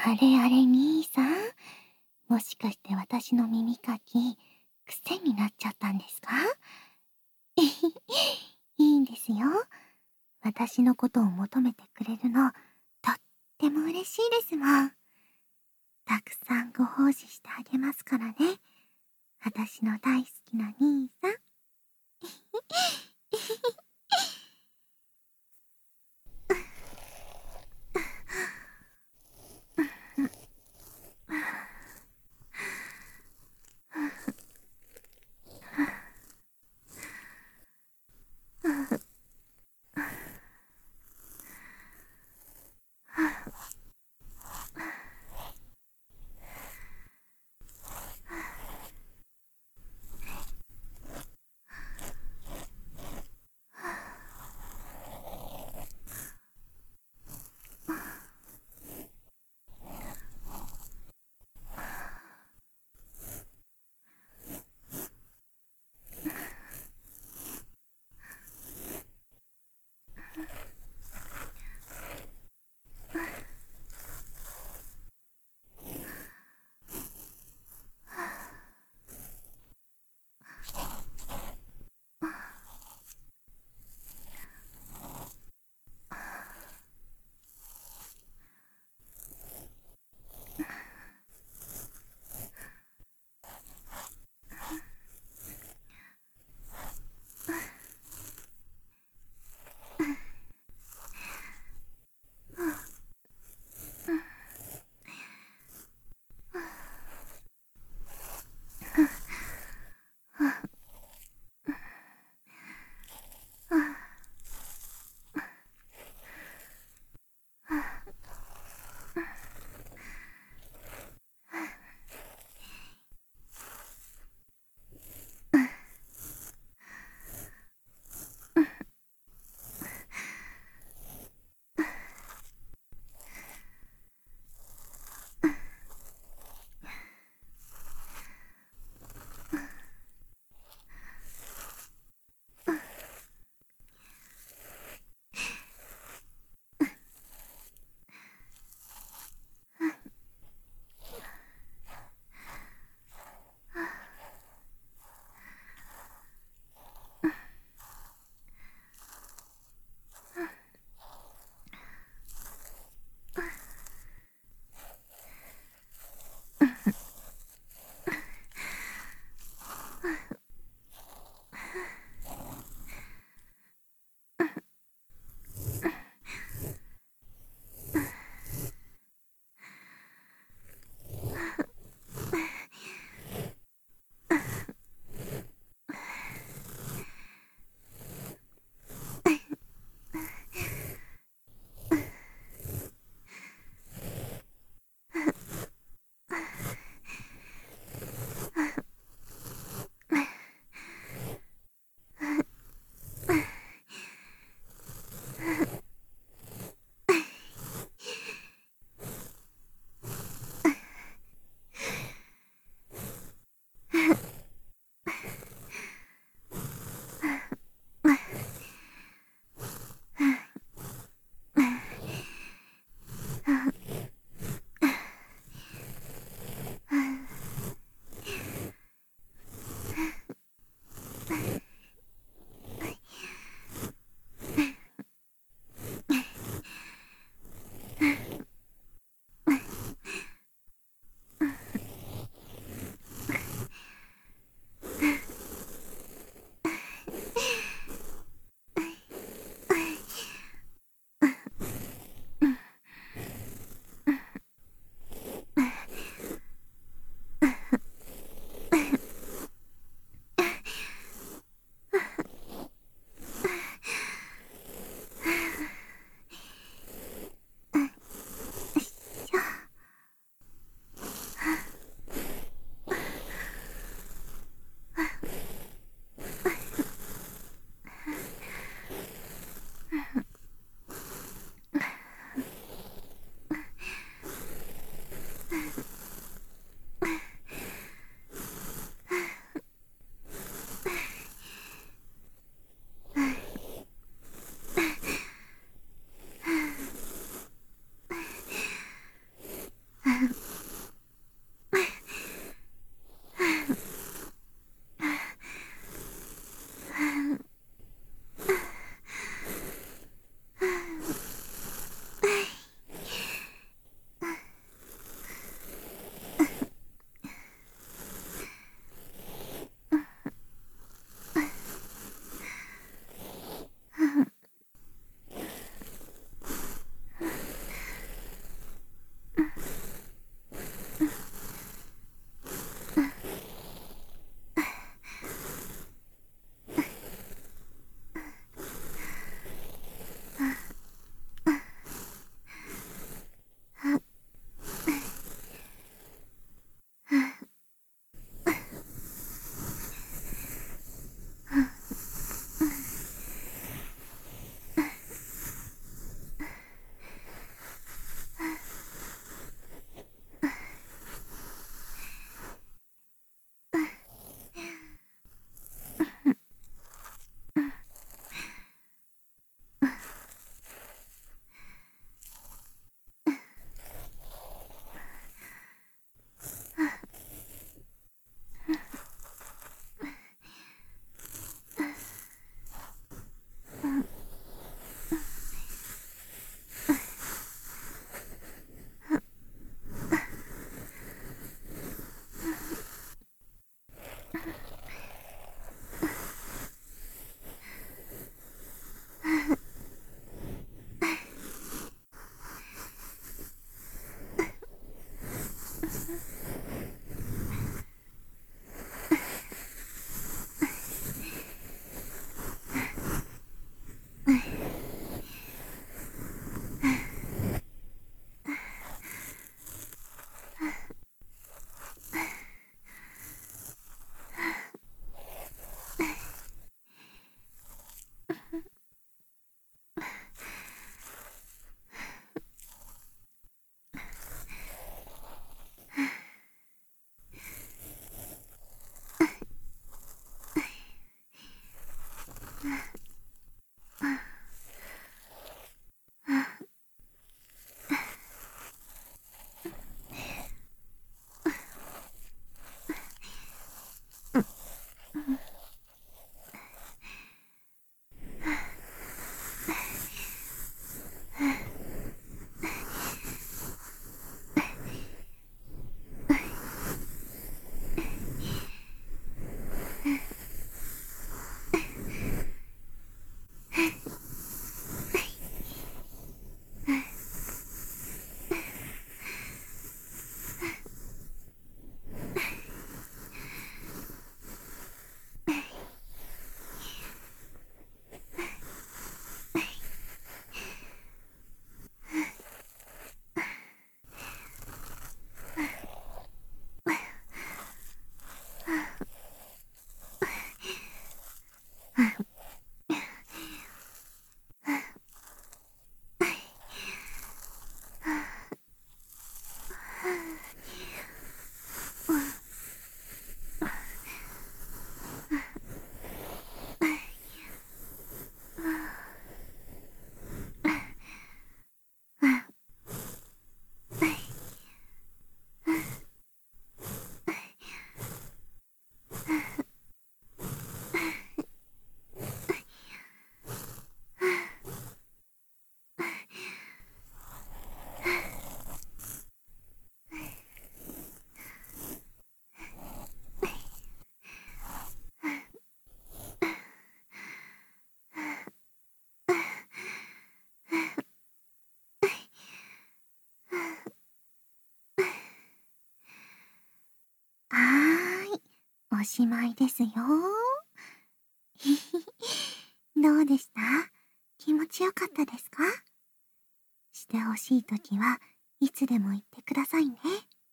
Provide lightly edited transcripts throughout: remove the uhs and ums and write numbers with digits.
あれあれ兄さん、もしかして私の耳かき、癖になっちゃったんですか？いいんですよ。私のことを求めてくれるの、とっても嬉しいですもん。たくさんご奉仕してあげますからね。私の大好きな兄さん。 おしまいですよ。どうでした？気持ちよかったですか？してほしいときはいつでも言ってくださいね。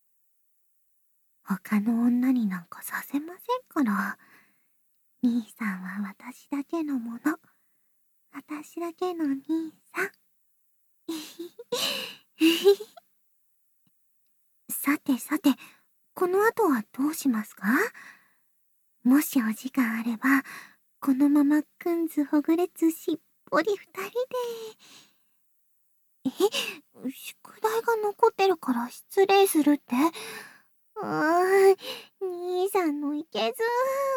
他の女になんかさせませんから。兄さんは私だけのもの。私だけの兄さん。さてさて、この後はどうしますか？もしお時間あれば、このままくんずほぐれつしっぽり二人で。宿題が残ってるから失礼するって？兄さんのいけず。